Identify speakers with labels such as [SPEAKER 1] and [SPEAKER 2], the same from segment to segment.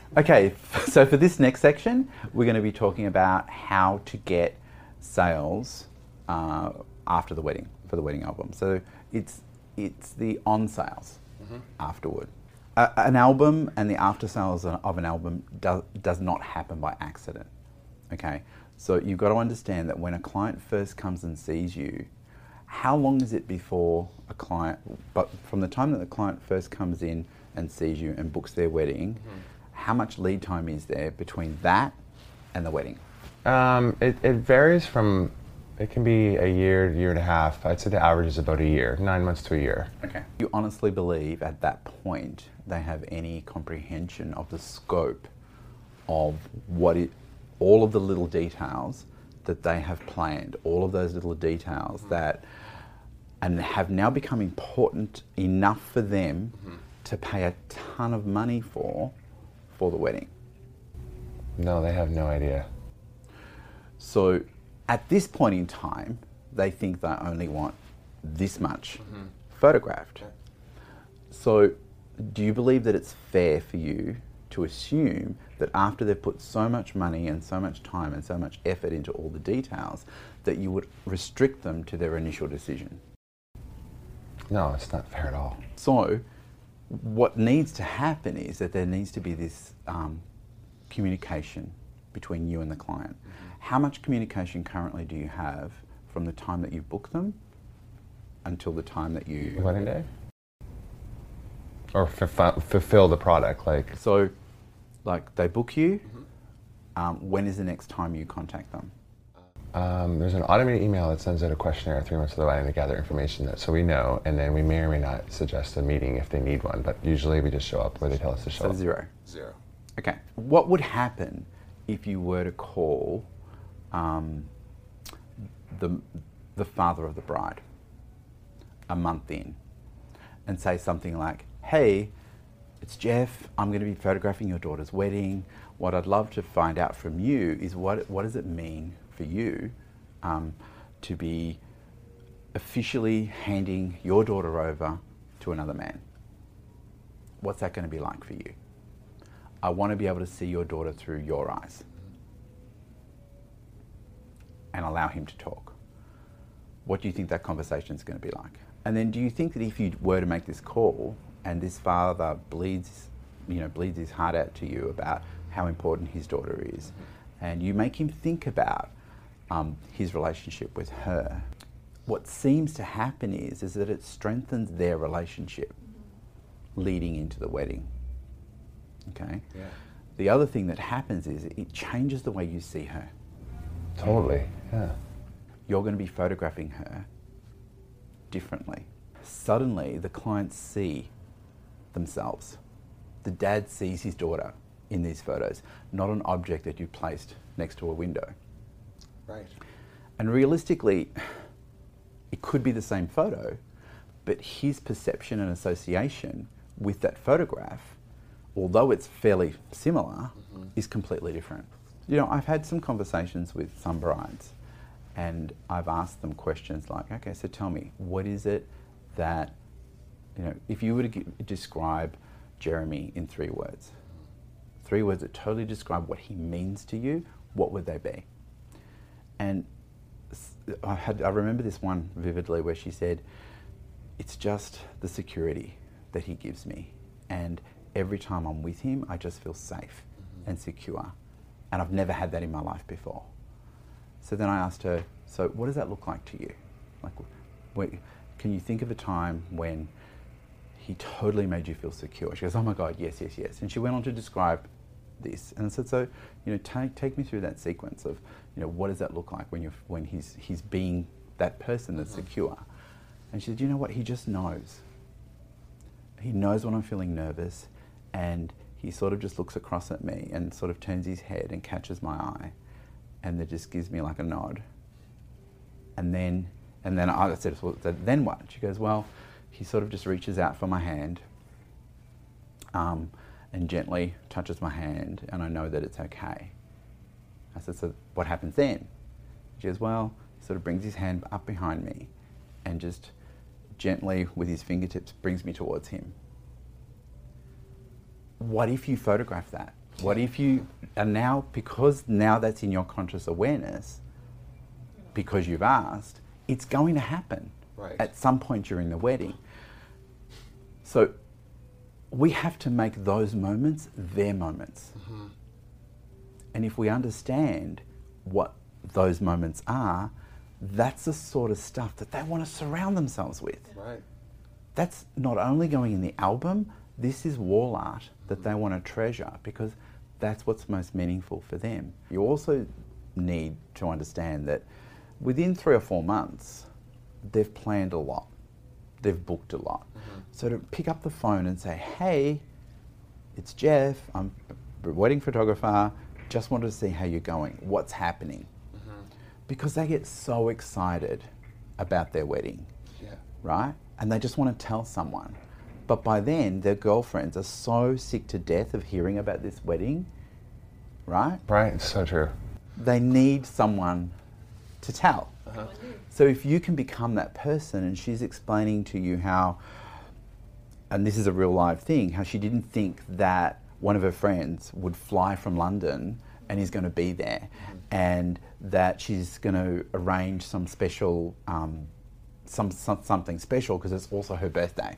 [SPEAKER 1] Okay, so for this next section, we're going to be talking about how to get sales after the wedding, for the wedding album. So it's the on sales afterward. An album and the after sales of an album does not happen by accident. Okay, so you've got to understand that when a client first comes and sees you, how long is it before a client, but from the time that the client first comes in and sees you and books their wedding, how much lead time is there between that and the wedding?
[SPEAKER 2] It varies from, it can be a year, year and a half. I'd say the average is about a year, 9 months to a year.
[SPEAKER 1] Okay. You honestly believe at that point they have any comprehension of the scope of all of the little details that they have planned, all of those little details that, and have now become important enough for them to pay a ton of money for the wedding?
[SPEAKER 2] No, they have no idea.
[SPEAKER 1] So at this point in time, they think they only want this much photographed. So do you believe that it's fair for you to assume that after they've put so much money and so much time and so much effort into all the details, that you would restrict them to their initial decision?
[SPEAKER 2] No, it's not fair at all.
[SPEAKER 1] So what needs to happen is that there needs to be this communication between you and the client. How much communication currently do you have from the time that you book them until the time that you...
[SPEAKER 2] Wedding day? Or fulfill the product, like...
[SPEAKER 1] So, like, they book you, when is the next time you contact them?
[SPEAKER 2] There's an automated email that sends out a questionnaire 3 months to the wedding to gather information so we know, and then we may or may not suggest a meeting if they need one, but usually we just show up where they tell us to show up.
[SPEAKER 1] So zero?
[SPEAKER 2] Zero.
[SPEAKER 1] Okay. What would happen if you were to call the father of the bride a month in and say something like, hey, it's Jeff, I'm going to be photographing your daughter's wedding. What I'd love to find out from you is what does it mean for you to be officially handing your daughter over to another man? What's that going to be like for you? I want to be able to see your daughter through your eyes. And allow him to talk. What do you think that conversation is going to be like? And then do you think that if you were to make this call and this father bleeds his heart out to you about how important his daughter is, and you make him think about his relationship with her, what seems to happen is that it strengthens their relationship leading into the wedding. Okay?
[SPEAKER 2] Yeah.
[SPEAKER 1] The other thing that happens is it changes the way you see her.
[SPEAKER 2] Totally, yeah.
[SPEAKER 1] You're going to be photographing her differently. Suddenly, the clients see themselves. The dad sees his daughter in these photos, not an object that you placed next to a window.
[SPEAKER 2] Right.
[SPEAKER 1] And realistically, it could be the same photo, but his perception and association with that photograph, although it's fairly similar, is completely different. You know, I've had some conversations with some brides and I've asked them questions like, okay, so tell me, what is it that, you know, if you were to describe Jeremy in 3 words, 3 words that totally describe what he means to you, what would they be? And I remember this one vividly where she said, it's just the security that he gives me. And every time I'm with him, I just feel safe and secure. And I've never had that in my life before. So then I asked her, so what does that look like to you? Like, can you think of a time when he totally made you feel secure? She goes, oh my God, yes, yes, yes. And she went on to describe this. And I said, so, you know, take me through that sequence of, you know, what does that look like when he's being that person that's secure? And she said, you know what, he just knows. He knows when I'm feeling nervous, and he sort of just looks across at me and sort of turns his head and catches my eye, and then just gives me like a nod. And then I said, well, then what? She goes, well, he sort of just reaches out for my hand and gently touches my hand, and I know that it's okay. I said, so what happens then? She goes, well, he sort of brings his hand up behind me and just gently with his fingertips brings me towards him. What if you photograph that? What if you are now, because now that's in your conscious awareness, because you've asked, it's going to happen at some point during the wedding. So we have to make those moments their moments. And if we understand what those moments are, that's the sort of stuff that they want to surround themselves with. That's not only going in the album, this is wall art that they want to treasure because that's what's most meaningful for them. You also need to understand that within 3 or 4 months, they've planned a lot. They've booked a lot. So to pick up the phone and say, hey, it's Jeff, I'm a wedding photographer, just wanted to see how you're going, what's happening? Because they get so excited about their wedding, right? And they just want to tell someone. But by then, their girlfriends are so sick to death of hearing about this wedding, right?
[SPEAKER 2] Right, it's so true.
[SPEAKER 1] They need someone to tell. So if you can become that person and she's explaining to you how, and this is a real live thing, how she didn't think that one of her friends would fly from London and is going to be there, and that she's going to arrange some special, something special because it's also her birthday.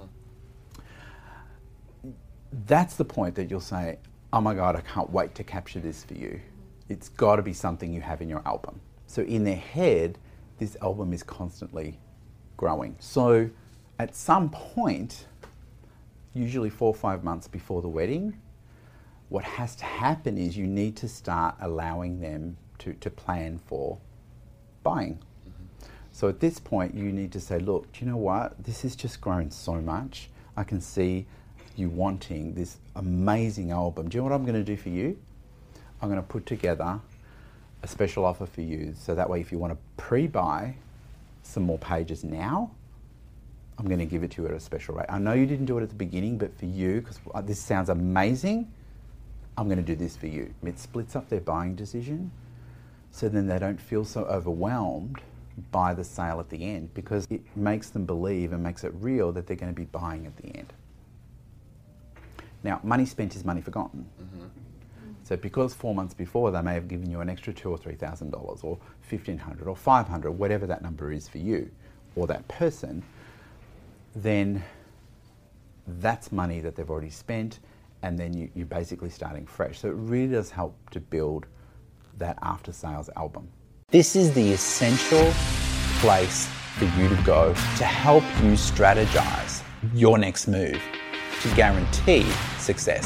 [SPEAKER 1] That's the point that you'll say, oh my God, I can't wait to capture this for you. It's got to be something you have in your album. So in their head, this album is constantly growing. So at some point, usually 4 or 5 months before the wedding, what has to happen is you need to start allowing them to plan for buying. So at this point, you need to say, look, do you know what? This has just grown so much. I can see you wanting this amazing album. Do you know what I'm going to do for you? I'm going to put together a special offer for you. So that way, if you want to pre-buy some more pages now, I'm going to give it to you at a special rate. I know you didn't do it at the beginning, but for you, because this sounds amazing, I'm going to do this for you. It splits up their buying decision, so then they don't feel so overwhelmed by the sale at the end, because it makes them believe and makes it real that they're going to be buying at the end. Now, money spent is money forgotten. So because 4 months before they may have given you an extra $2,000 or $3,000 or $1,500 or $500, whatever that number is for you or that person, then that's money that they've already spent, and then you're basically starting fresh. So it really does help to build that after sales album. This is the essential place for you to go to help you strategize your next move to guarantee success.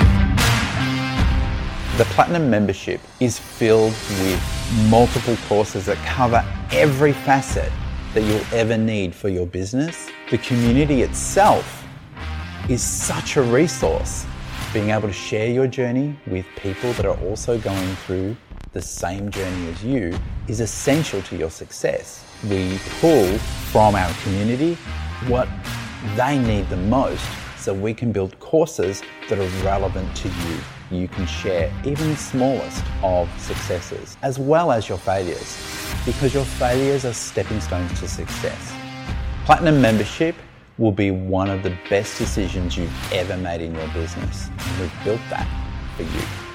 [SPEAKER 1] The Platinum membership is filled with multiple courses that cover every facet that you'll ever need for your business. The community itself is such a resource. Being able to share your journey with people that are also going through the same journey as you is essential to your success. We pull from our community what they need the most, so we can build courses that are relevant to you. You can share even the smallest of successes, as well as your failures, because your failures are stepping stones to success. Platinum membership will be one of the best decisions you've ever made in your business, and we've built that for you.